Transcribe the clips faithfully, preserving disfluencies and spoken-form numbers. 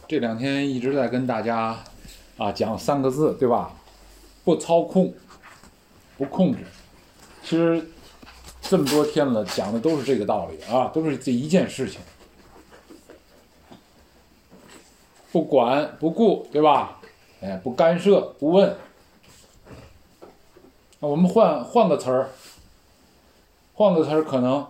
这两天一直在跟大家啊讲三个字，对吧？不操控，不控制。其实这么多天了，讲的都是这个道理啊，都是这一件事情。不管不顾，对吧？哎，不干涉，不问。那我们换换个词儿，换个词儿可能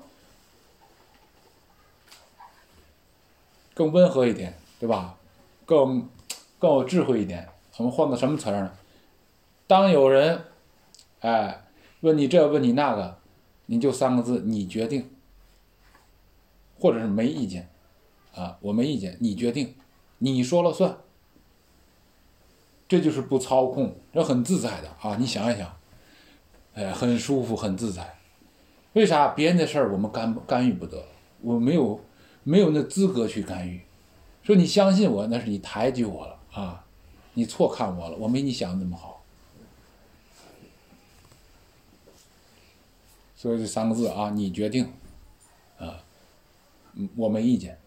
更温和一点，对吧？更更有智慧一点。我们换个什么词儿呢？当有人哎问你这问你那个，你就三个字，你决定，或者是没意见啊，我没意见，你决定，你说了算。这就是不操控，这很自在的啊！你想一想，哎，很舒服，很自在。为啥别人的事儿我们干干预不得？我没有没有那资格去干预。说你相信我，那是你抬举我了啊，你错看我了，我没你想的那么好。所以这三个字啊，你决定，啊，我没意见。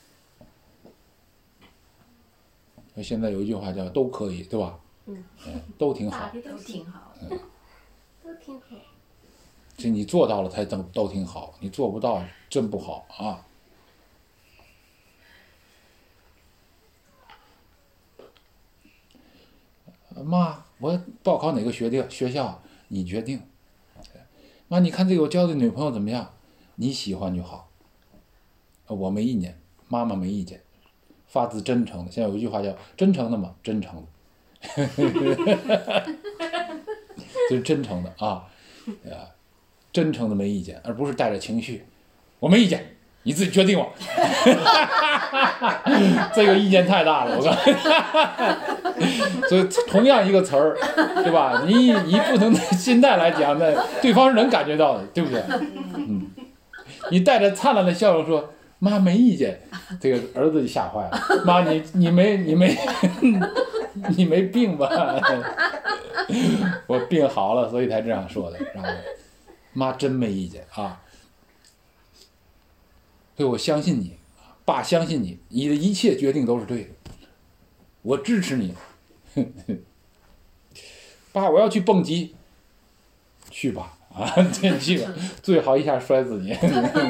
现在有一句话叫都可以，对吧？ 嗯， 都挺好， 都挺好， 嗯， 都挺好。 这你做到了才都都挺好，你做不到真不好啊。妈，我报考哪个学校？学校你决定。妈，你看这个我交的女朋友怎么样？你喜欢就好，我没意见，妈妈没意见，发自真诚的。现在有一句话叫真诚的嘛，真诚的，就是真诚的啊，啊，真诚的没意见，而不是带着情绪，我没意见，你自己决定吧。这个意见太大了，我告诉你。所以同样一个词儿，对吧？你以不同的心态来讲，那对方是能感觉到的，对不对？嗯，你带着灿烂的笑容说：“妈没意见。”这个儿子就吓坏了。妈，你你没你没你没病吧？我病好了，所以才这样说的。然后，妈真没意见啊。所以我相信你，爸相信你，你的一切决定都是对的，我支持你。爸，我要去蹦极，去吧，啊，真去吧，最好一下摔死你。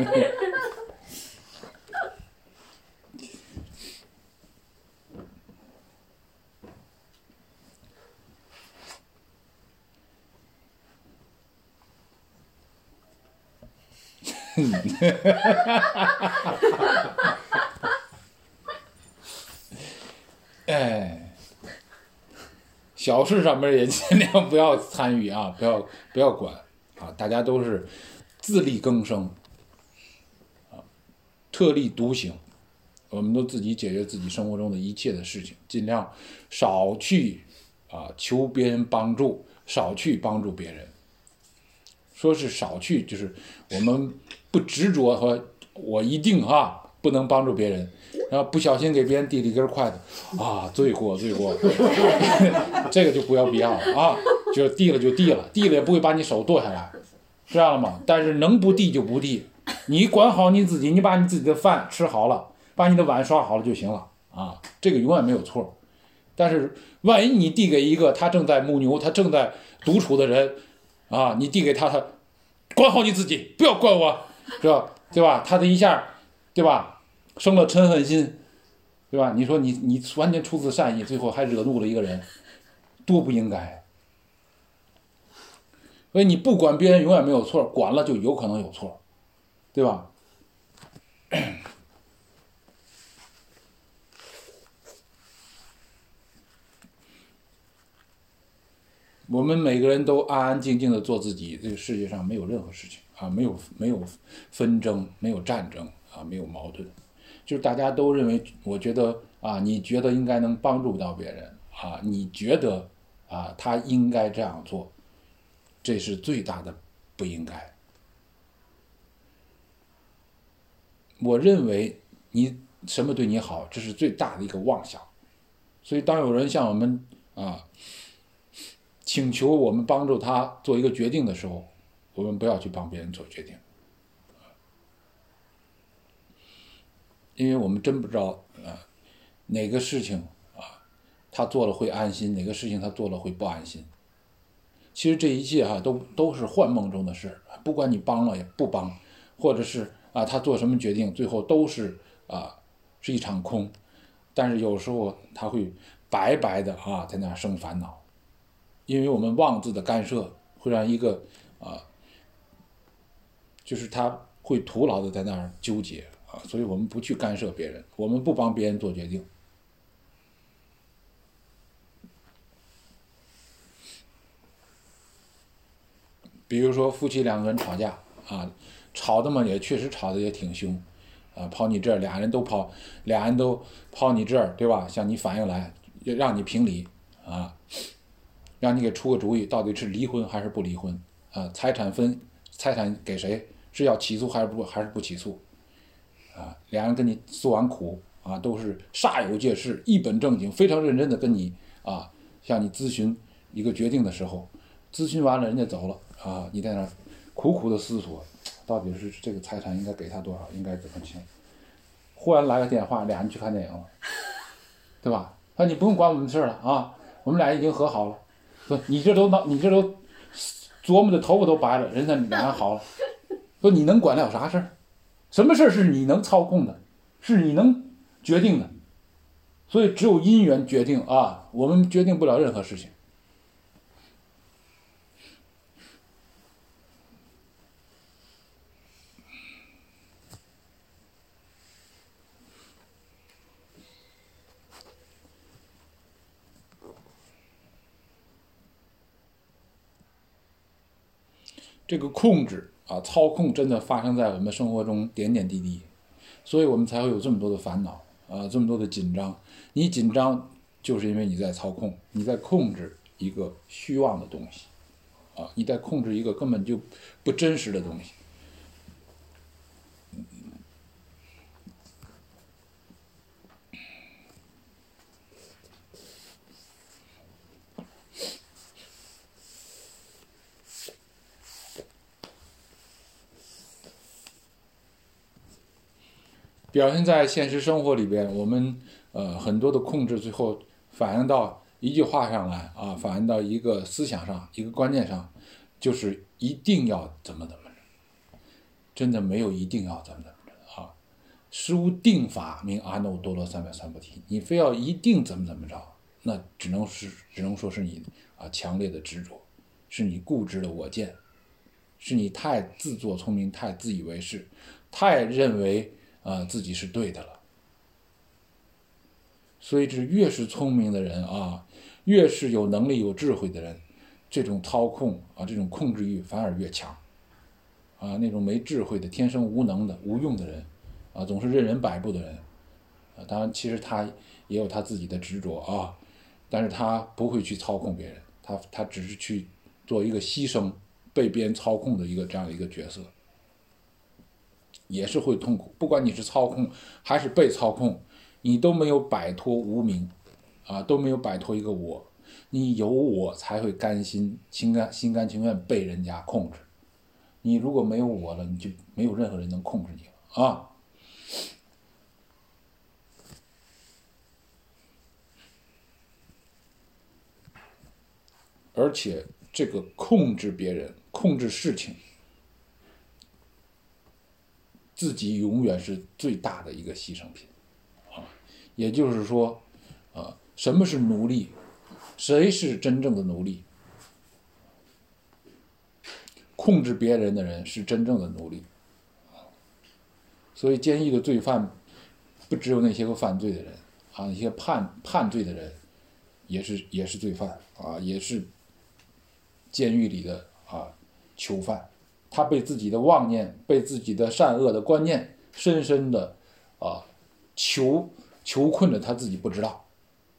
哎，小事上面也尽量不要参与啊，不要不要管啊，大家都是自力更生啊，特立独行，我们都自己解决自己生活中的一切的事情，尽量少去啊求别人帮助，少去帮助别人。说是少去，就是我们不执着和我一定啊不能帮助别人，然后不小心给别人递了一根筷子啊，罪过罪过。这个就不要必要了啊，就递了就递了，递了也不会把你手剁下来，知道了吗？但是能不递就不递，你管好你自己，你把你自己的饭吃好了，把你的碗刷好了就行了啊，这个永远没有错。但是万一你递给一个他正在牧牛，他正在独处的人啊，你递给他，他管好你自己，不要管我，是吧？对吧？他的一下，对吧？生了嗔恨心，对吧？你说你你完全出自善意，最后还惹怒了一个人，多不应该。所以你不管别人永远没有错，管了就有可能有错，对吧？我们每个人都安安静静的做自己，这个世界上没有任何事情啊，没有没有纷争，没有战争啊，没有矛盾，就是大家都认为，我觉得啊，你觉得应该能帮助到别人啊，你觉得啊他应该这样做，这是最大的不应该。我认为你什么对你好，这是最大的一个妄想。所以当有人向我们啊请求我们帮助他做一个决定的时候，我们不要去帮别人做决定，因为我们真不知道啊哪个事情啊他做了会安心，哪个事情他做了会不安心。其实这一切哈、啊、都都是幻梦中的事，不管你帮了也不帮，或者是啊他做什么决定，最后都是啊是一场空。但是有时候他会白白的啊在那生烦恼，因为我们妄自的干涉会让一个啊就是他会徒劳的在那儿纠结啊，所以我们不去干涉别人，我们不帮别人做决定。比如说夫妻两个人吵架啊，吵的嘛也确实吵的也挺凶，啊，跑你这儿，俩人都跑，俩人都跑你这儿，对吧？向你反映来，让你评理啊，让你给出个主意，到底是离婚还是不离婚啊？财产分，财产给谁？是要起诉还是不还是不起诉？啊，俩人跟你诉完苦啊，都是煞有介事，一本正经，非常认真的跟你啊，向你咨询一个决定的时候，咨询完了人家走了。啊，你在那苦苦的思索，到底是这个财产应该给他多少，应该怎么清？忽然来个电话，俩人去看电影了，对吧？说你不用管我们的事了啊，我们俩已经和好了。说你这都你这都琢磨的头发都白了，人家俩人好了。说你能管了啥事儿？什么事儿是你能操控的，是你能决定的？所以只有因缘决定啊，我们决定不了任何事情。这个控制啊，操控真的发生在我们生活中点点滴滴，所以我们才会有这么多的烦恼啊，这么多的紧张。你紧张就是因为你在操控，你在控制一个虚妄的东西啊，你在控制一个根本就不真实的东西。表现在现实生活里边，我们呃很多的控制最后反映到一句话上来啊，反映到一个思想上，一个观念上，就是一定要怎么怎么着，真的没有一定要怎么怎么着啊。实无定法，名阿耨多罗三藐三菩提。你非要一定怎么怎么着，那只能是只能说是你啊强烈的执着，是你固执的我见，是你太自作聪明，太自以为是，太认为啊、呃、自己是对的了。所以这越是聪明的人啊，越是有能力有智慧的人，这种操控啊，这种控制欲反而越强啊。那种没智慧的、天生无能的、无用的人啊，总是任人摆布的人啊，当然其实他也有他自己的执着啊，但是他不会去操控别人，他他只是去做一个牺牲、被别人操控的一个这样一个角色，也是会痛苦。不管你是操控还是被操控，你都没有摆脱无明啊，都没有摆脱一个我。你有我才会甘心心甘心甘情愿被人家控制。你如果没有我了，你就没有任何人能控制你了啊。而且这个控制别人、控制事情，自己永远是最大的一个牺牲品啊。也就是说，啊，什么是奴隶？谁是真正的奴隶？控制别人的人是真正的奴隶。所以，监狱的罪犯不只有那些个犯罪的人啊，那些判判罪的人也是也是罪犯啊，也是监狱里的啊囚犯。他被自己的妄念、被自己的善恶的观念深深的啊囚囚困着，他自己不知道。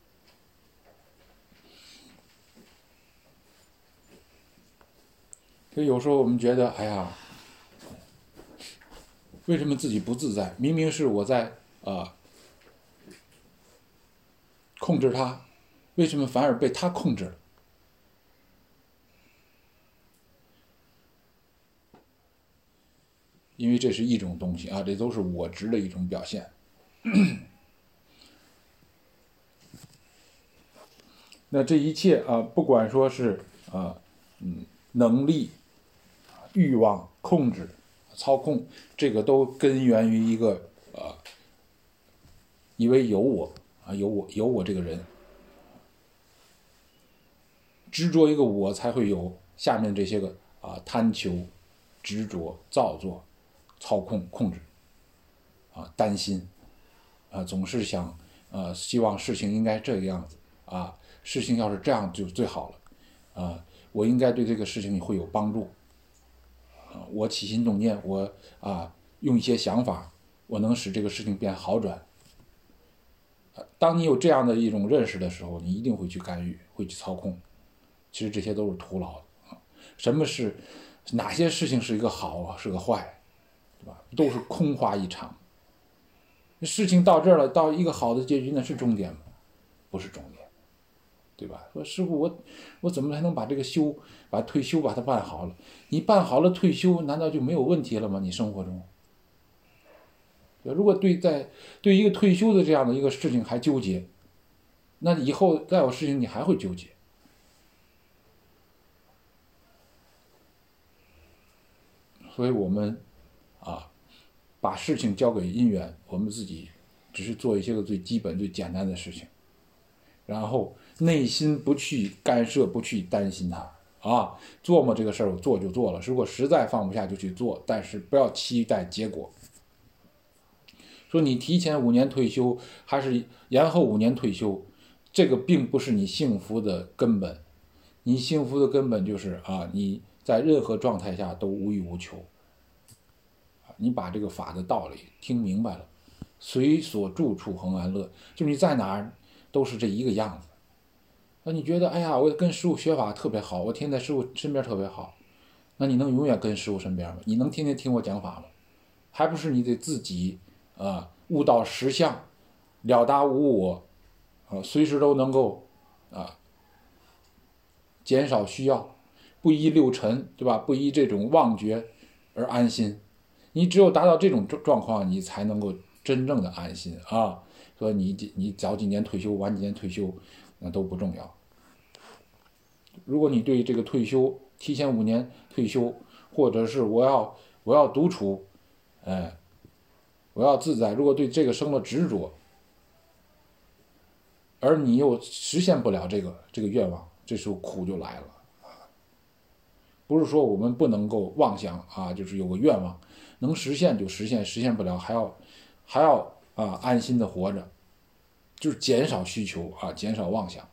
所以有时候我们觉得，哎呀，为什么自己不自在？明明是我在啊控制他，为什么反而被他控制了？因为这是一种东西啊，这都是我执的一种表现。 那这一切啊，不管说是啊，嗯，能力、欲望、控制、操控，这个都根源于一个啊，以为有我啊，有我有我这个人，执着一个我，才会有下面这些个啊贪求、执着、造作、操控、控制啊，担心啊，总是想呃，希望事情应该这个样子啊，事情要是这样就最好了啊，我应该对这个事情会有帮助啊，我起心动念，我啊用一些想法，我能使这个事情变好转。当你有这样的一种认识的时候，你一定会去干预，会去操控。其实这些都是徒劳的啊！什么是哪些事情是一个好啊，是个坏，对吧？都是空话一场。事情到这儿了，到一个好的结局，那是终点吗？不是终点，对吧？说师傅，我我怎么才能把这个修，把退休把它办好了？你办好了退休，难道就没有问题了吗？你生活中？如果对在对一个退休的这样的一个事情还纠结，那以后再有事情你还会纠结。所以我们啊，把事情交给因缘，我们自己只是做一些个最基本、最简单的事情，然后内心不去干涉，不去担心它啊，做嘛这个事儿我做就做了，如果实在放不下就去做，但是不要期待结果。说你提前五年退休还是延后五年退休，这个并不是你幸福的根本。你幸福的根本就是啊，你在任何状态下都无欲无求。你把这个法的道理听明白了，随所住处恒安乐，就是你在哪儿都是这一个样子。那你觉得哎呀，我跟师父学法特别好，我天天在师父身边特别好，那你能永远跟师父身边吗？你能天天听我讲法吗？还不是你得自己啊，悟到实相，了达无我，啊，随时都能够啊减少需要，不依六尘，对吧？不依这种妄觉而安心。你只有达到这种状况，你才能够真正的安心啊。说你你早几年退休，晚几年退休，那都不重要。如果你对这个退休，提前五年退休，或者是我要我要独处，哎。我要自在，如果对这个生了执着，而你又实现不了这个这个愿望，这时候苦就来了。不是说我们不能够妄想啊，就是有个愿望能实现就实现，实现不了还要还要啊安心的活着，就是减少需求啊，减少妄想。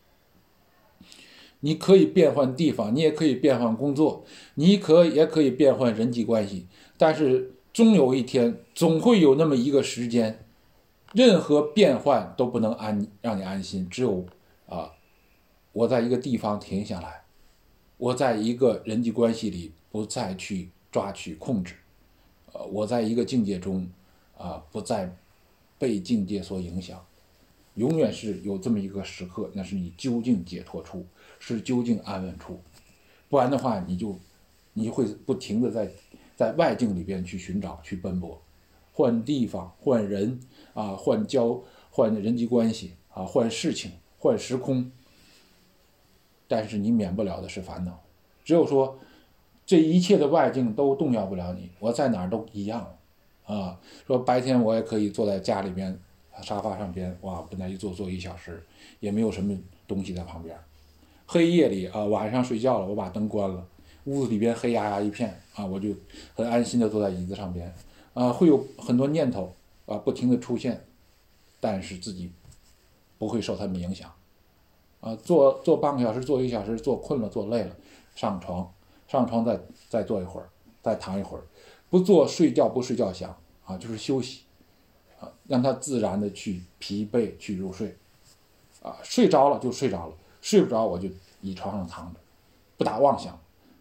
你可以变换地方，你也可以变换工作，你可也可以变换人际关系，但是终有一天，总会有那么一个时间，任何变换都不能安让你安心。只有啊，我在一个地方停下来，我在一个人际关系里不再去抓取控制，呃，我在一个境界中啊，不再被境界所影响。永远是有这么一个时刻，那是你究竟解脱处，是究竟安稳处。不然的话，你就你会不停的在。在外境里边去寻找，去奔波，换地方，换人啊，换交，换人际关系啊，换事情，换时空。但是你免不了的是烦恼。只有说，这一切的外境都动摇不了你，我在哪儿都一样啊。说白天我也可以坐在家里边沙发上边，哇，跟那一坐坐一小时，也没有什么东西在旁边。黑夜里啊，晚上睡觉了，我把灯关了。屋子里边黑压压一片啊，我就很安心的坐在椅子上边啊，会有很多念头啊不停的出现，但是自己不会受他们影响啊。坐坐半个小时，坐一个小时，坐困了，坐累了，上床，上床再再坐一会儿，再躺一会儿，不做睡觉不睡觉想啊，就是休息啊，让他自然的去疲惫去入睡啊，睡着了就睡着了，睡不着我就倚床上躺着，不打妄想。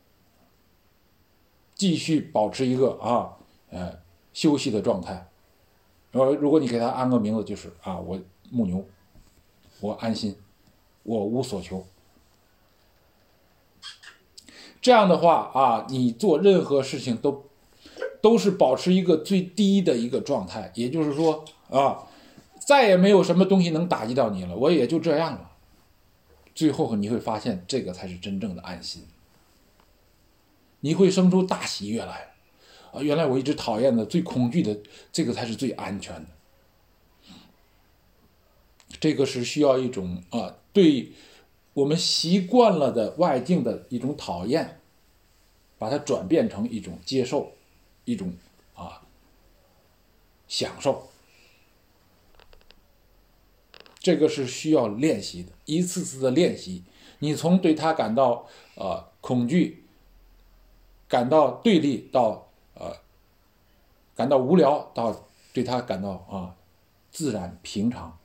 继续保持一个啊，呃，休息的状态。呃，如果你给他安个名字，就是啊，我木牛，我安心，我无所求。这样的话啊，你做任何事情都都是保持一个最低的一个状态，也就是说啊，再也没有什么东西能打击到你了，我也就这样了。 最后你会发现这个才是真正的安心，你会生出大喜悦来啊！原来我一直讨厌的、最恐惧的，这个才是最安全的。这个是需要一种啊，对我们习惯了的外境的一种讨厌，把它转变成一种接受，一种啊享受。这个是需要练习的，一次次的练习，你从对它感到呃恐惧，感到对立，到呃感到无聊，到对它感到啊自然平常，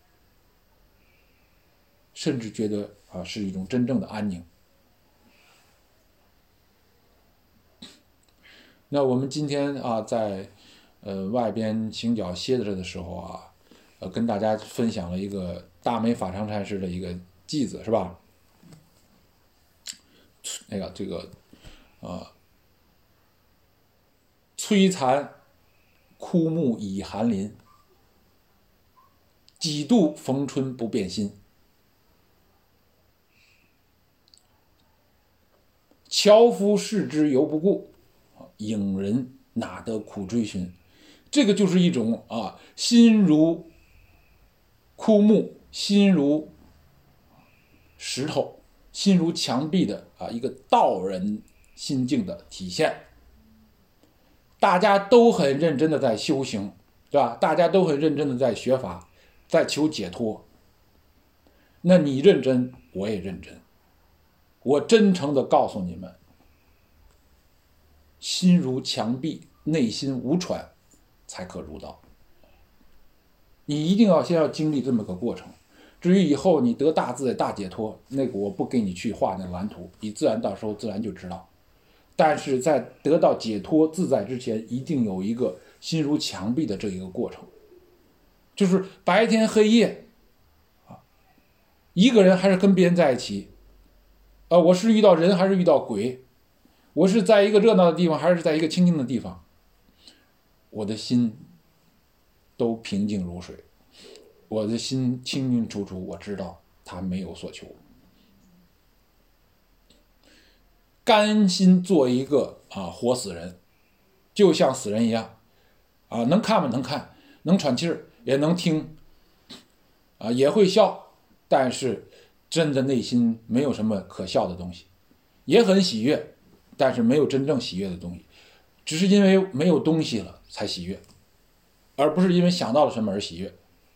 甚至觉得啊是一种真正的安宁。那我们今天啊在呃外边行脚歇着的时候啊。呃，跟大家分享了一个大美法常禅师的一个偈子，是吧？那个这个，呃，摧残枯木已寒林，几度逢春不变心。樵夫视之犹不顾，影人哪得苦追寻。这个就是一种啊，心如枯木，心如石头，心如墙壁的啊一个道人心境的体现。大家都很认真的在修行，对吧？大家都很认真的在学法，在求解脱。那你认真，我也认真。我真诚的告诉你们，心如墙壁，内心无喘，才可入道。你一定要先要经历这么个过程，至于以后你得大自在大解脱，那个我不给你去画那蓝图，你自然到时候自然就知道。但是在得到解脱自在之前，一定有一个心如墙壁的这一个过程，就是白天黑夜啊，一个人还是跟别人在一起啊，我是遇到人还是遇到鬼，我是在一个热闹的地方还是在一个清静的地方，我的心都平静如水，我的心清清楚楚，我知道他没有所求，甘心做一个啊活死人，就像死人一样啊，能看吗？能看，能喘气儿，也能听啊，也会笑，但是真的内心没有什么可笑的东西，也很喜悦，但是没有真正喜悦的东西，只是因为没有东西了才喜悦，而不是因为想到了什么而喜悦。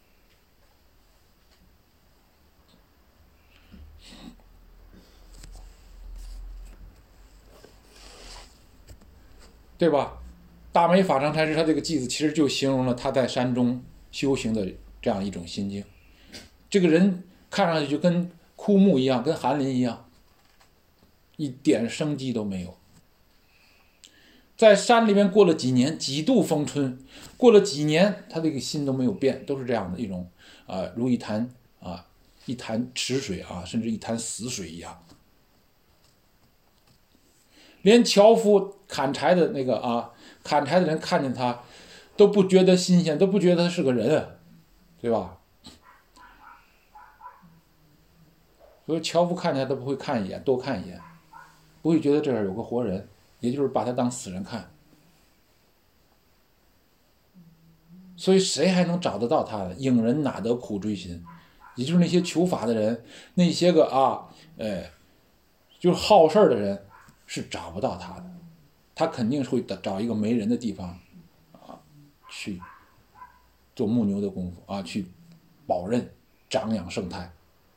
对吧？大美法常禅师他这个偈子其实就形容了他在山中修行的这样一种心境。这个人看上去就跟枯木一样，跟寒林一样，一点生机都没有。在山里面过了几年，几度风春，过了几年，他这个心都没有变，都是这样的一种啊、呃，如一潭啊，一潭池水啊，甚至一潭死水一样。连樵夫砍柴的那个啊，砍柴的人看见他，都不觉得新鲜，都不觉得他是个人，对吧？所以樵夫看见他都不会看一眼，多看一眼，不会觉得这儿有个活人，也就是把他当死人看。所以谁还能找得到他呢？影人哪得苦追寻？也就是那些求法的人，那些个啊，哎，就是好事的人。是找不到他的，他肯定是会找一个没人的地方啊，去做木牛的功夫啊，去保任长养生态。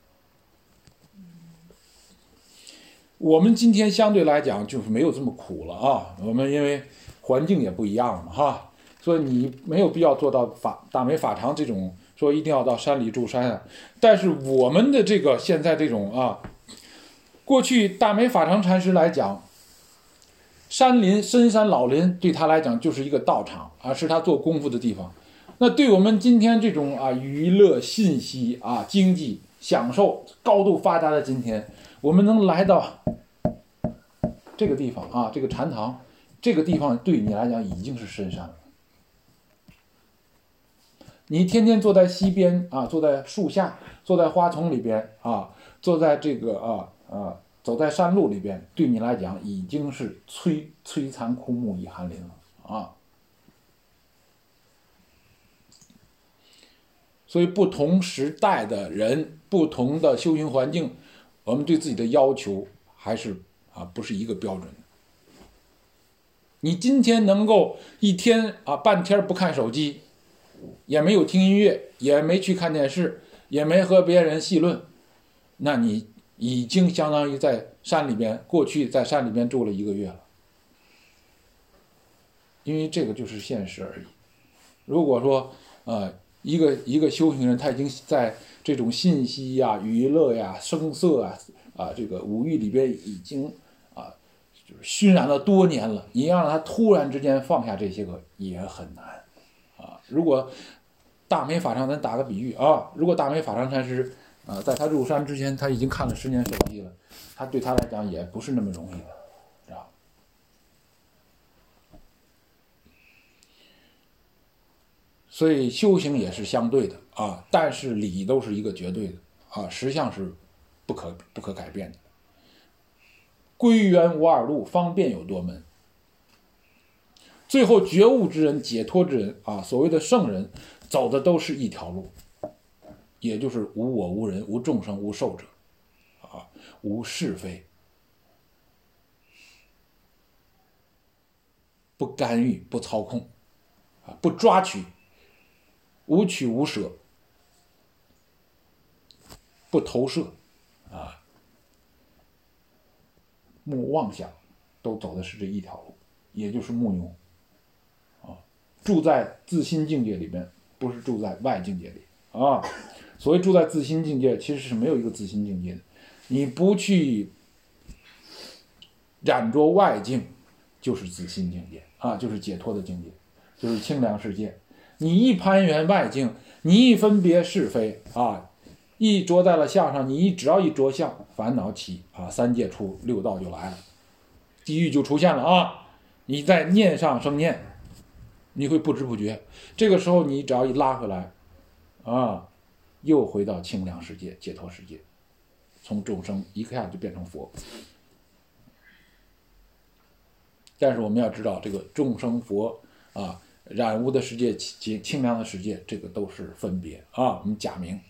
我们今天相对来讲就是没有这么苦了啊，我们因为环境也不一样嘛哈，所以你没有必要做到法大美法常这种说一定要到山里住山啊。但是我们的这个现在这种啊。过去大美法常禅师来讲，山林深山老林对他来讲就是一个道场啊，是他做功夫的地方。那对我们今天这种啊娱乐信息啊经济享受高度发达的今天，我们能来到这个地方啊，这个禅堂，这个地方对你来讲已经是深山了。你天天坐在溪边啊，坐在树下，坐在花丛里边啊， 坐在这个啊啊走在山路里边，对你来讲已经是摧摧残枯木已寒林了啊。所以不同时代的人，不同的修行环境，我们对自己的要求还是啊不是一个标准的。你今天能够一天啊半天不看手机，也没有听音乐，也没去看电视，也没和别人戏论，那你已经相当于在山里边，过去在山里边住了一个月了。因为这个就是现实而已。如果说呃一个一个修行人，他已经在这种信息呀、娱乐呀、声色啊啊这个五欲里边已经啊就是熏染了多年了，你让他突然之间放下这些个也很难啊。如果大美法常，咱打个比喻啊，如果大美法常禅师啊在他入山之前他已经看了十年手机了，他对他来讲也不是那么容易的，知道。所以修行也是相对的啊，但是理都是一个绝对的啊，实相是不可不可改变的。归元无二路，方便有多门。最后觉悟之人、解脱之人啊，所谓的圣人，走的都是一条路，也就是无我、无人、无众生、无寿者，啊，无是非，不干预、不操控，啊，不抓取。无取无舍，不投射，啊，莫妄想，都走的是这一条路，也就是木牛，啊，住在自心境界里面，不是住在外境界里啊。所谓住在自心境界，其实是没有一个自心境界的，你不去染着外境，就是自心境界啊，就是解脱的境界，就是清凉世界。你一攀缘外境，你一分别是非啊，一着在了相上，你一只要一着相，烦恼起啊，三界出，六道就来了，地狱就出现了啊！你在念上生念，你会不知不觉，这个时候你只要一拉回来，啊，又回到清凉世界、解脱世界，从众生一下就变成佛。但是我们要知道，这个众生佛啊。染污的世界、清清凉的世界，这个都是分别啊，我们假名，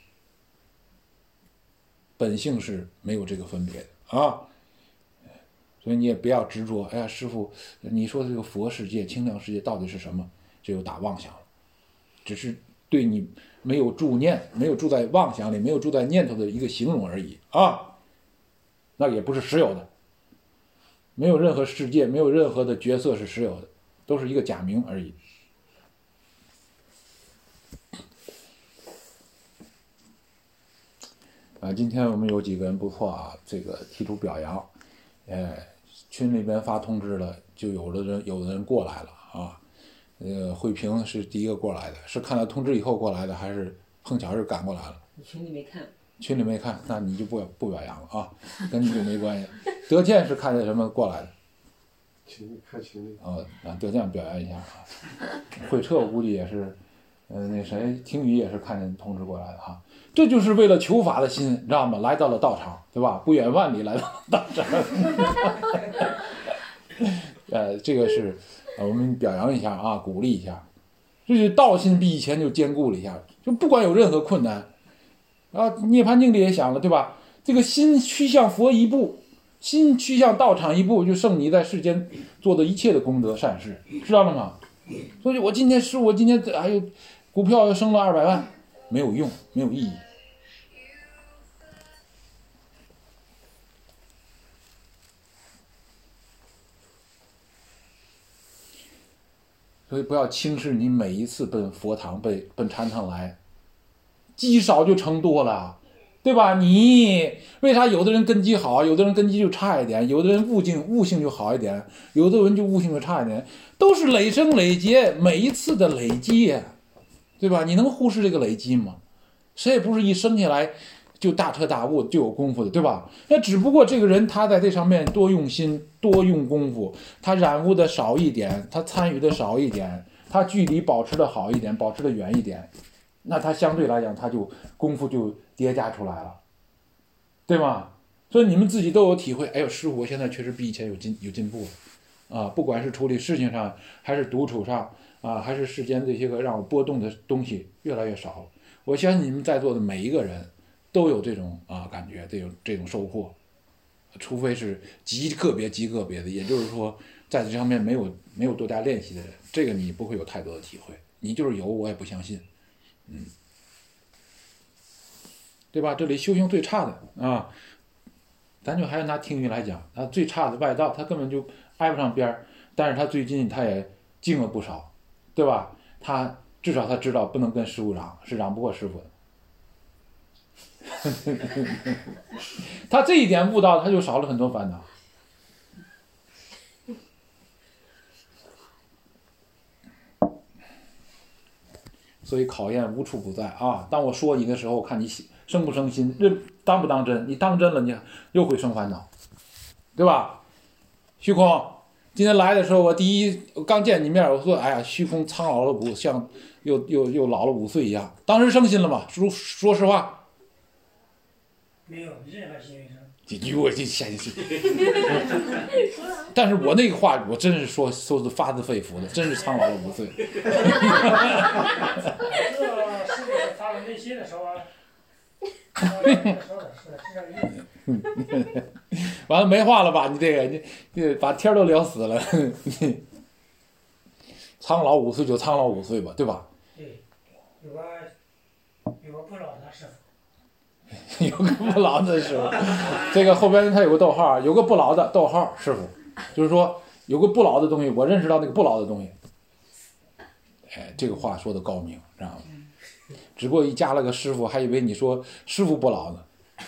本性是没有这个分别的啊。所以你也不要执着，哎呀，师父，你说的这个佛世界、清凉世界到底是什么？这就打妄想了，只是对你没有住念，没有住在妄想里，没有住在念头的一个形容而已啊。那也不是实有的，没有任何世界，没有任何的角色是实有的，都是一个假名而已。啊，今天我们有几个人不错啊，这个提出表扬，哎，群里边发通知了，就有的人有的人过来了啊。呃，慧萍是第一个过来的，是看到通知以后过来的，还是碰巧是赶过来了？ 群里没看。 群里没看，那你就不不表扬了啊，跟你就没关系。德健是看见什么过来的？ 群里看群里。 哦，啊，德健表扬一下啊。慧彻我估计也是，呃，那谁听雨也是看见通知过来的哈。这就是为了求法的心，你知道吗？来到了道场，对吧？不远万里来到了道场。呃，这个是，呃，我们表扬一下啊，鼓励一下。这就道心比以前就坚固了一下，就不管有任何困难，啊，涅槃经里也想了，对吧？这个心趋向佛一步，心趋向道场一步，就胜你在世间做的一切的功德善事，知道了吗？所以我今天是我今天还有股票又升了二百万。没有用，没有意义。所以不要轻视你每一次奔佛堂、奔奔禅堂来，积少就成多了，对吧？你为啥有的人根基好，有的人根基就差一点，有的人悟性悟性就好一点，有的人就悟性就差一点，都是累生累劫，每一次的累积，对吧？你能忽视这个累积吗？谁也不是一生下来就大彻大悟就有功夫的，对吧？那只不过这个人他在这上面多用心多用功夫，他染污的少一点，他参与的少一点，他距离保持的好一点，保持的远一点，那他相对来讲他就功夫就叠加出来了。 对吗？所以你们自己都有体会。哎呦，师傅，我现在确实比以前有进有进步了啊！不管是处理事情上，还是独处上啊，还是世间这些个让我波动的东西越来越少了。我相信你们在座的每一个人都有这种啊感觉，这种这种收获，除非是极个别极个别的，也就是说，在这方面没有没有多加练习的人，这个你不会有太多的体会。你就是有，我也不相信，嗯，对吧？这里修行最差的啊。咱就还是拿听语来讲，他最差的外道，他根本就挨不上边儿，但是他最近他也静了不少，对吧？他至少他知道不能跟师傅嚷，是嚷不过师傅的。他这一点悟到，他就少了很多烦恼。所以考验无处不在啊！当我说你的时候，看你生不生心，认当不当真。你当真了，你又会生烦恼，对吧？虚空，今天来的时候，我第一我刚见你面，我说：“哎呀，虚空苍老了五，像又又又老了五岁一样。”当时生心了吗？说说实话， 没有任何心理上。 你我这下去，但是我那个话，我真是说说是发自肺腑的，真是苍老了五岁。 这是发自内心的说，说的是是这个意思。 完了没话了吧？你这个你你把天都聊死了。苍老五岁就苍老五岁吧，对吧？ 对，有个有个不老的师傅。 有个不老的师傅，这个后边他有个逗号，有个不老的逗号师傅，就是说有个不老的东西，我认识到那个不老的东西。哎，这个话说的高明，知道吗？只不过一加了个师傅，还以为你说师傅不老呢。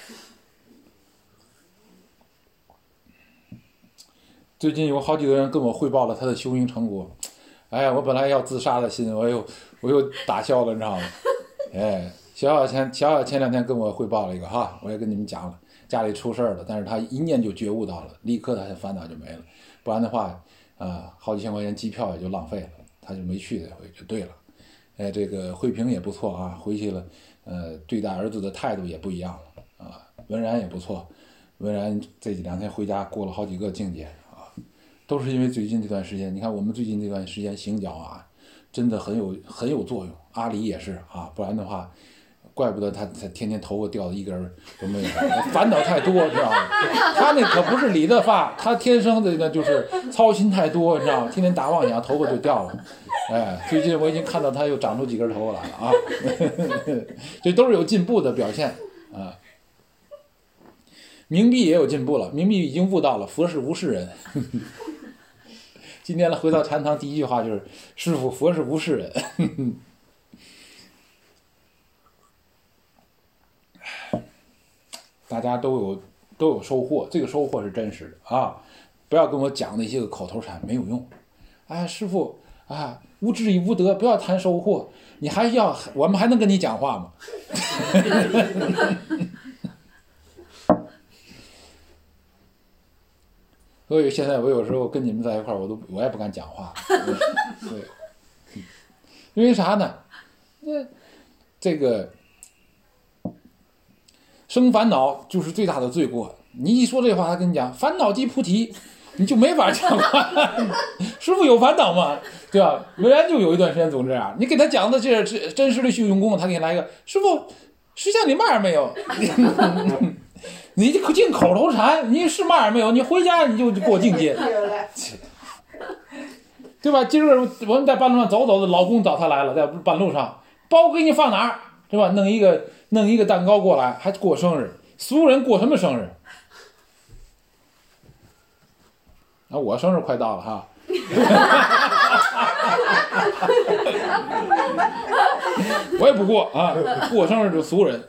最近有好几个人跟我汇报了他的修行成果，哎呀，我本来要自杀的心，我又我又打消了，你知道吗？哎。小小前小小前两天跟我汇报了一个哈，我也跟你们讲了，家里出事儿了，但是他一念就觉悟到了，立刻他的烦恼就没了，不然的话，啊、呃，好几千块钱机票也就浪费了，他就没去这回就对了。哎，这个慧萍也不错啊，回去了，呃，对待儿子的态度也不一样了啊。文然也不错，文然这几两天回家过了好几个境界啊，都是因为最近这段时间，你看我们最近这段时间行脚啊，真的很有很有作用。阿里也是啊，不然的话。怪不得他他天天头发掉的一根都没有，烦恼太多，知道吗？他那可不是理的发，他天生的那就是操心太多，你知道吗？天天打妄想，头发就掉了。哎，最近我已经看到他又长出几根头发来了啊，这都是有进步的表现啊。冥币也有进步了，冥币已经悟到了佛是无事人。今天呢，回到禅堂，第一句话就是师父，佛是无事人。大家都有都有收获，这个收获是真实的啊！不要跟我讲那些个口头禅，没有用。哎，师傅啊，无知亦无德，不要谈收获，你还要我们还能跟你讲话吗？所以现在我有时候跟你们在一块儿，我都我也不敢讲话。对，因为啥呢？那这个。生烦恼就是最大的罪过。你一说这话，他跟你讲烦恼即菩提，你就没法讲话。师傅有烦恼吗？对吧？文然就有一段时间总这样，你给他讲的这是真实的修行功，他给你来一个师傅，实际上你嘛也没有。你净口头禅，你是嘛也没有，你回家你就过境界，对吧？今儿我们在半路上走走的，老公找他来了，在半路上，包给你放哪儿？对吧？弄一个弄一个蛋糕过来，还过生日。俗人过什么生日？啊，我生日快到了哈。我也不过啊，过生日就俗人。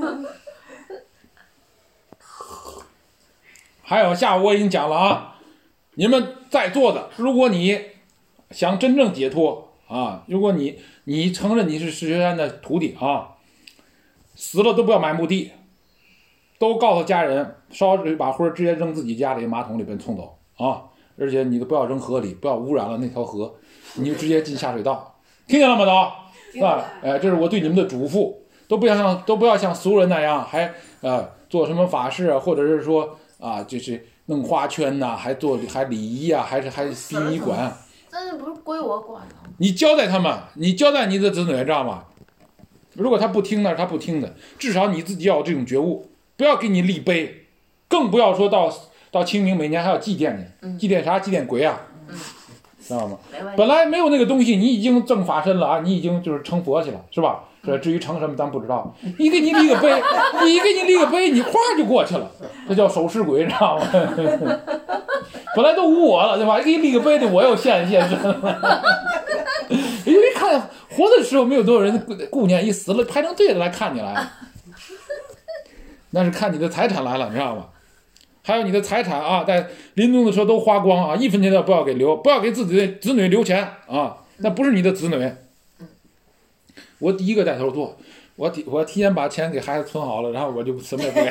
还有下午我已经讲了啊，你们在座的，如果你想真正解脱啊，如果你你承认你是石学山的徒弟啊，死了都不要买墓地，都告诉家人烧把灰直接扔自己家里马桶里边冲走啊，而且你都不要扔河里，不要污染了那条河，你就直接进下水道，听见了吗？都是吧？哎，这是我对你们的嘱咐，都不要像都不要像俗人那样还呃做什么法事啊，或者是说啊，就是弄花圈呐、啊，还做还礼仪啊，还是还殡仪馆、啊。 这不是归我管了。 你交代他们，你交代你的子女，知道吗？如果他不听呢，他不听的，至少你自己要有这种觉悟，不要给你立碑，更不要说到到清明每年还要祭奠你，祭奠啥？祭奠鬼啊， 嗯、 知道吗？本来没有那个东西，你已经正法身了啊，你已经就是成佛去了，是吧？这至于成什么咱不知道，你给你立个碑，你给你立个碑，你咵就过去了，这叫守尸鬼，知道吗？本来都无我了，对吧？给你立个碑的，我又现现身了。因为看活的时候没有多少人顾念，一死了排成队的来看你来，那是看你的财产来了，你知道吗？还有你的财产啊，在临终的时候都花光啊，一分钱都不要给留，不要给自己的子女留钱啊，那不是你的子女。我第一个带头做，我提我提前把钱给孩子存好了，然后我就什么也不给。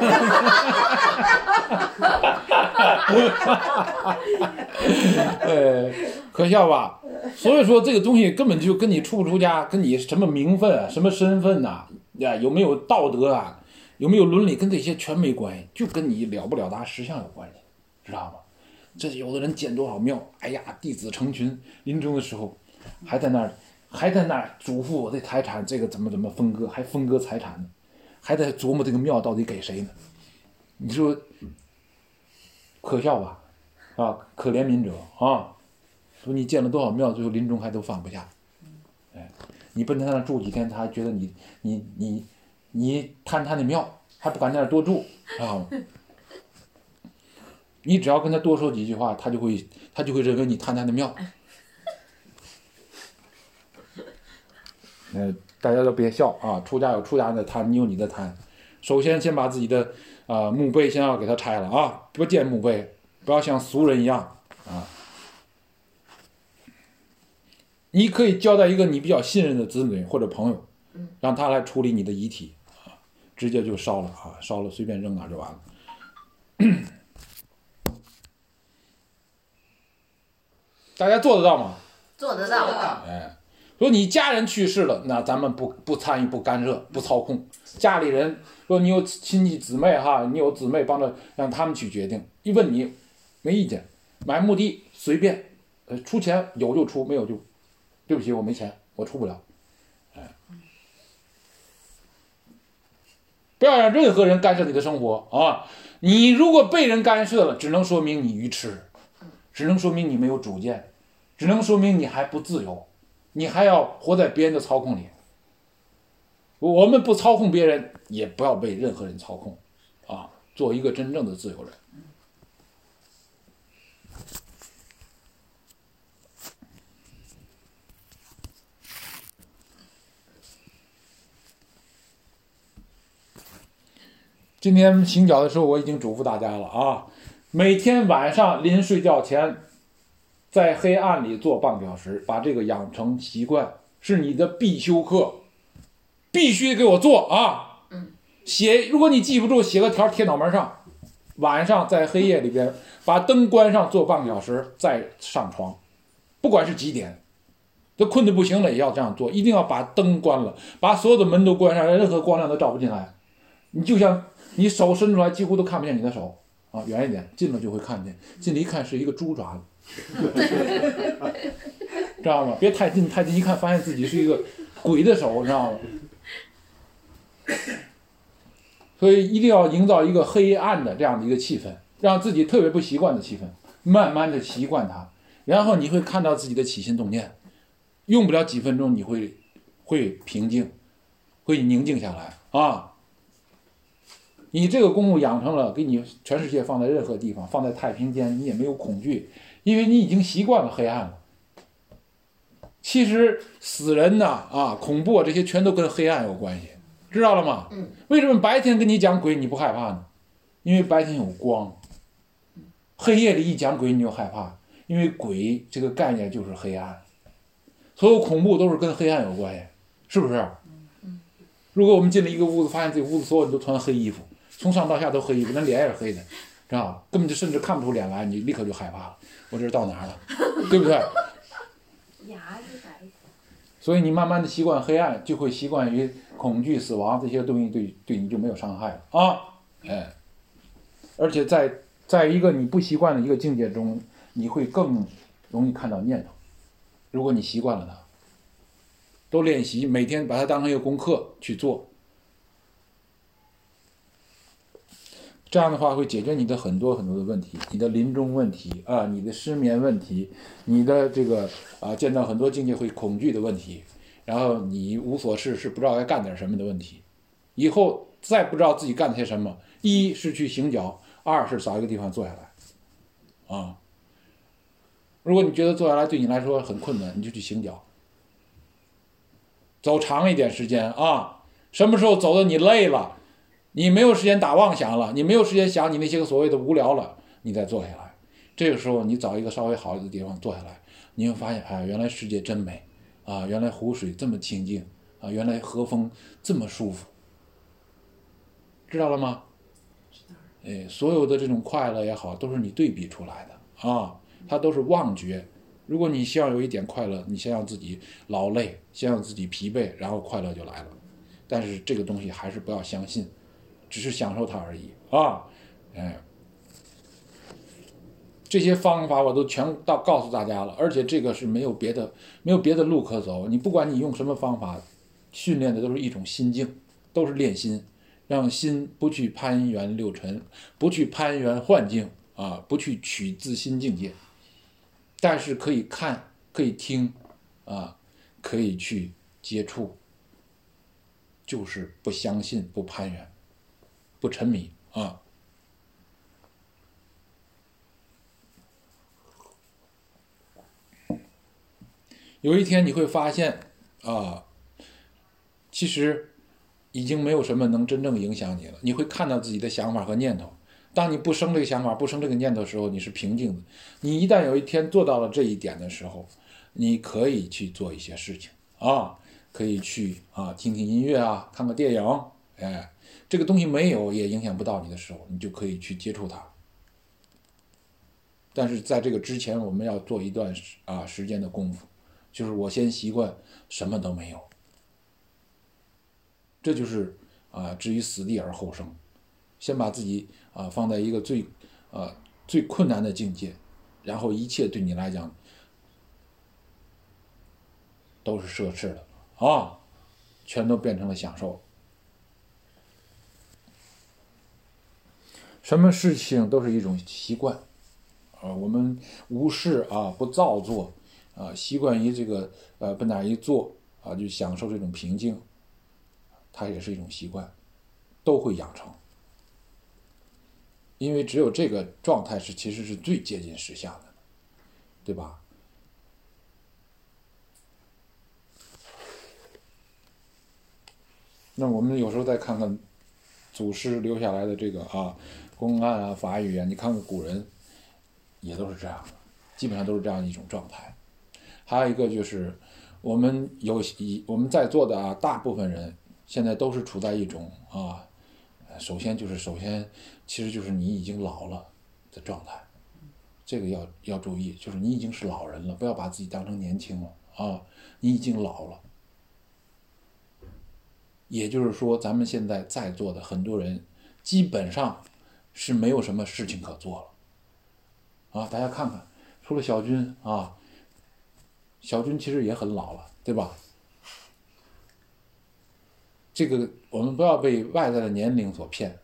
呃，可笑吧？所以说这个东西根本就跟你出不出家，跟你什么名分啊、什么身份呐、啊，呀有没有道德啊、有没有伦理，跟这些全没关系，就跟你了不了达实相有关系，知道吗？这有的人建多少庙，哎呀，弟子成群，临终的时候还在那儿。还在那儿嘱咐我的财产，这个怎么怎么分割，还分割财产呢，还在琢磨这个庙到底给谁呢？你说可笑吧？啊，可怜悯者啊！说你建了多少庙，最后临终还都放不下。哎，你奔他那住几天，他还觉得你你你你贪他的庙，还不敢在那儿多住啊！你只要跟他多说几句话，他就会他就会认为你贪他的庙。呃，大家都别笑啊！出家有出家的贪，你有你的贪。首先，先把自己的啊、呃、墓碑先要给它拆了啊！不建墓碑，不要像俗人一样啊。你可以交代一个你比较信任的子女或者朋友，让他来处理你的遗体啊，直接就烧了啊，烧了随便扔哪就完了。大家做得到吗？ 做得到。 哎。说你家人去世了，那咱们不不参与、不干涉、不操控。家里人说你有亲戚姊妹哈，你有姊妹帮着，让他们去决定。一问你，没意见。买墓地随便，呃，出钱有就出，没有就，对不起，我没钱，我出不了。哎，不要让任何人干涉你的生活啊！你如果被人干涉了，只能说明你愚痴，只能说明你没有主见，只能说明你还不自由。你还要活在别人的操控里，我们不操控别人，也不要被任何人操控，啊，做一个真正的自由人。今天行脚的时候，我已经嘱咐大家了啊，每天晚上临睡觉前，在黑暗里做半个小时，把这个养成习惯，是你的必修课，必须给我做啊！写，如果你记不住，写个条贴脑门上。晚上在黑夜里边，把灯关上，做半个小时，再上床，不管是几点，都困得不行了也要这样做，一定要把灯关了，把所有的门都关上，任何光亮都照不进来。你就像你手伸出来，几乎都看不见你的手啊，远一点，近了就会看见，近了一看是一个猪爪子。知道吗？别太近，太近一看发现自己是一个鬼的手，知道吗？所以一定要营造一个黑暗的这样的一个气氛，让自己特别不习惯的气氛，慢慢的习惯它，然后你会看到自己的起心动念，用不了几分钟你会会平静，会宁静下来啊。你这个功夫养成了，给你全世界放在任何地方，放在太平间，你也没有恐惧，因为你已经习惯了黑暗了。其实死人呐 啊, 啊，恐怖啊，这些全都跟黑暗有关系，知道了吗？ 嗯。 为什么白天跟你讲鬼你不害怕呢？因为白天有光。黑夜里一讲鬼你就害怕，因为鬼这个概念就是黑暗。所有恐怖都是跟黑暗有关系，是不是？如果我们进了一个屋子，发现这个屋子所有人都穿黑衣服，从上到下都黑衣服，那脸也是黑的，知道吧？根本就甚至看不出脸来，你立刻就害怕了。我这是到哪儿了，对不对？ 牙是白的。 所以你慢慢的习惯黑暗，就会习惯于恐惧、死亡这些东西对对你就没有伤害了啊。 哎，而且在在一个你不习惯的一个境界中，你会更容易看到念头。如果你习惯了它，都练习，每天把它当成一个功课去做，这样的话会解决你的很多很多的问题，你的临终问题啊，你的失眠问题，你的这个啊见到很多境界会恐惧的问题，然后你无所事事不知道该干点什么的问题，以后再不知道自己干些什么，一是去行脚，二是找一个地方坐下来，啊，如果你觉得坐下来对你来说很困难，你就去行脚，走长一点时间啊，什么时候走的你累了，你没有时间打妄想了，你没有时间想你那些个所谓的无聊了，你再坐下来，这个时候你找一个稍微好一点的地方坐下来，你会发现，哎，原来世界真美啊，原来湖水这么清净啊，原来和风这么舒服，知道了吗？哎，所有的这种快乐也好，都是你对比出来的啊，它都是妄觉。如果你希望有一点快乐，你先让自己劳累，先让自己疲惫，然后快乐就来了。但是这个东西还是不要相信，只是享受它而已啊！哎，这些方法我都全到告诉大家了，而且这个是没有别的没有别的路可走。你不管你用什么方法训练的，都是一种心境，都是练心，让心不去攀缘六尘，不去攀缘幻境啊，不去取自心境界。但是可以看，可以听，啊，可以去接触，就是不相信，不攀缘，不沉迷啊。有一天你会发现啊，其实已经没有什么能真正影响你了。你会看到自己的想法和念头。当你不生这个想法，不生这个念头的时候，你是平静的。你一旦有一天做到了这一点的时候，你可以去做一些事情啊，可以去啊听听音乐啊，看个电影，哎，这个东西没有也影响不到你的时候，你就可以去接触它。但是在这个之前，我们要做一段啊时间的功夫，就是我先习惯什么都没有，这就是啊置于死地而后生。先把自己啊放在一个最啊最困难的境界，然后一切对你来讲都是奢侈的啊，全都变成了享受。什么事情都是一种习惯啊，我们无事啊，不造作啊，习惯于这个呃奔哪一坐啊，就享受这种平静，它也是一种习惯，都会养成。因为只有这个状态是其实是最接近实相的，对吧？那我们有时候再看看祖师留下来的这个啊公案啊法语啊，你看看古人也都是这样的，基本上都是这样一种状态。还有一个就是我们有我们在座的啊大部分人现在都是处在一种啊首先就是首先其实就是你已经老了的状态，这个要要注意，就是你已经是老人了，不要把自己当成年轻了啊，你已经老了。也就是说，咱们现在在座的很多人基本上是没有什么事情可做了啊！大家看看，除了小军啊，小军其实也很老了，对吧？这个我们不要被外在的年龄所骗，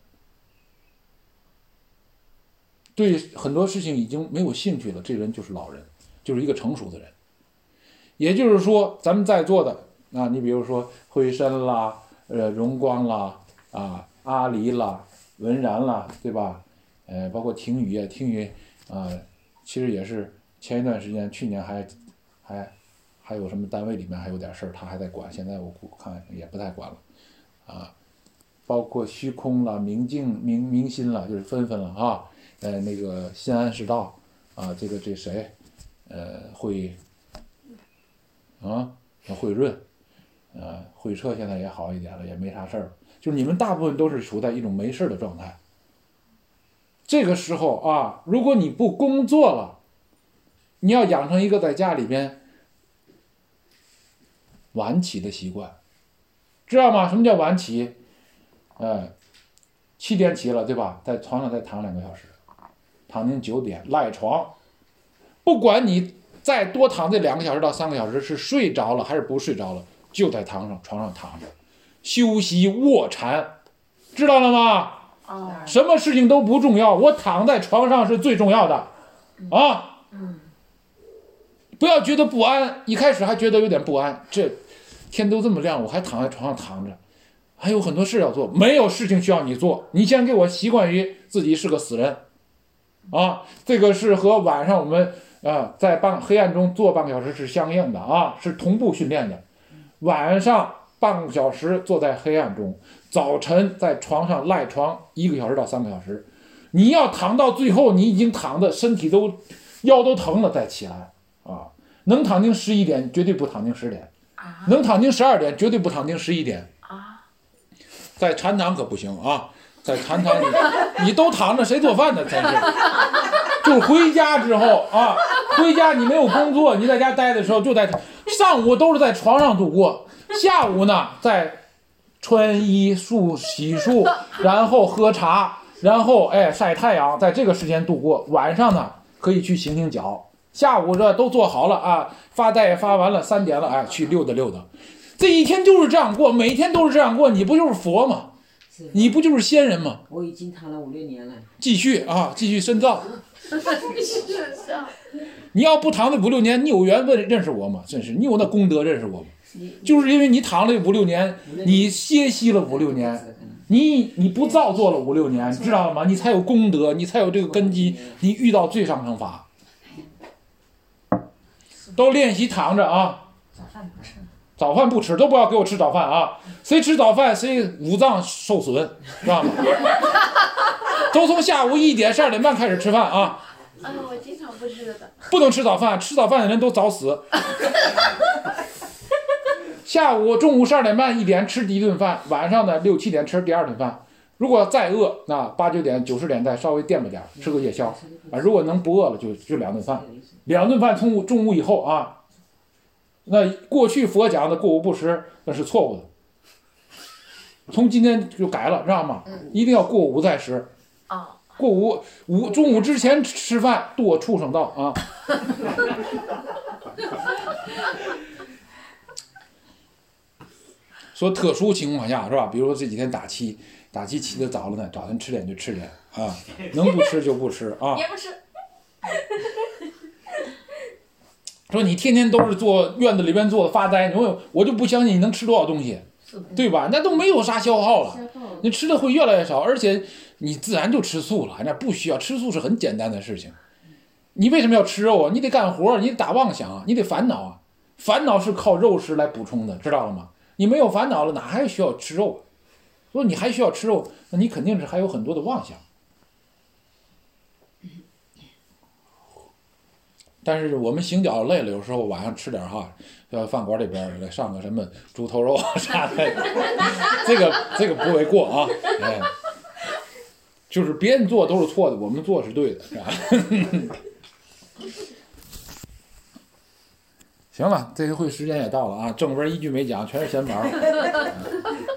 对很多事情已经没有兴趣了，这人就是老人，就是一个成熟的人。也就是说，咱们在座的啊，你比如说慧深啦。呃，荣光啦，啊，阿离啦，文然啦，对吧？呃，包括听雨啊，听雨啊，其实也是前一段时间，去年还还还有什么单位里面还有点事儿，他还在管，现在我看也不太管了，啊，包括虚空了，明镜明明心了，就是纷纷了啊，呃，那个新安世道啊，这个这谁，呃，慧啊，慧润。呃，会车现在也好一点了，也没啥事儿。就是你们大部分都是处在一种没事的状态。这个时候啊，如果你不工作了，你要养成一个在家里边晚起的习惯，知道吗？什么叫晚起？哎、呃， 七点起了，对吧？在床上再躺两个小时，躺进九点赖床，不管你再多躺这两个小时到三个小时，是睡着了还是不睡着了，就在床上床上躺着，休息卧禅，知道了吗？ 哦， 什么事情都不重要，我躺在床上是最重要的啊！ 嗯， 不要觉得不安，一开始还觉得有点不安，这天都这么亮，我还躺在床上躺着，还有很多事要做，没有事情需要你做，你先给我习惯于自己是个死人啊！这个是和晚上我们啊在半黑暗中做半个小时是相应的啊，是同步训练的。晚上半个小时坐在黑暗中，早晨在床上赖床一个小时到三个小时，你要躺到最后，你已经躺的身体都腰都疼了再起来啊！能躺进十一点，绝对不躺进十点；能躺进十二点，绝对不躺进十一点。在禅堂可不行啊！在禅堂里，你都躺着，谁做饭呢？真是，就是回家之后啊，回家你没有工作，你在家待的时候就在上午都是在床上度过，下午呢在穿衣漱洗漱，然后喝茶，然后哎晒太阳，在这个时间度过。晚上呢可以去行行脚，下午这都做好了啊，发呆也发完了，三点了哎去溜达溜达。这一天就是这样过，每天都是这样过，你不就是佛吗？你不就是仙人吗？ 我已经躺了五六年了。继续啊，继续深造。你要不躺了五六年，你有缘分认识我吗？真是，你有那功德认识我吗？就是因为你躺了五六年，你歇息了五六年，你你不造作了五六年，知道了吗？你才有功德，你才有这个根基，你遇到最上乘法。都练习躺着啊。 早饭不吃。 早饭不吃，都不要给我吃早饭啊！谁吃早饭，谁五脏受损，知道吗？都从下午一点、十二点半开始吃饭啊！ 哎，我经常不吃的。 不能吃早饭，吃早饭的人都早死。下午、中午十二点半、一点吃第一顿饭，晚上呢六七点吃第二顿饭。如果再饿，那八九点、九十点再稍微垫吧点，吃个夜宵啊。如果能不饿了，就就两顿饭，两顿饭中午中午以后啊。那过去佛讲的过午不食，那是错误的。从今天就改了，知道吗？一定要过午再食。过午午中午之前吃饭，堕畜生道啊！说特殊情况下是吧？比如说这几天打七，打七起得早了呢，早晨吃点就吃点啊，能不吃就不吃啊。 也不吃。 说你天天都是坐院子里边坐发呆，我我就不相信你能吃多少东西，对吧？那都没有啥消耗了，你吃的会越来越少，而且你自然就吃素了，那不需要吃素是很简单的事情。你为什么要吃肉啊？你得干活，你得打妄想，你得烦恼啊！烦恼是靠肉食来补充的，知道了吗？你没有烦恼了，哪还需要吃肉？说你还需要吃肉，那你肯定是还有很多的妄想。但是我们行脚累了，有时候晚上吃点哈，要饭馆里边来上个什么猪头肉啊啥的，这个这个不为过啊，哎，就是别人做都是错的，我们做是对的，是吧？行了，这回时间也到了啊，正文一句没讲，全是闲玩。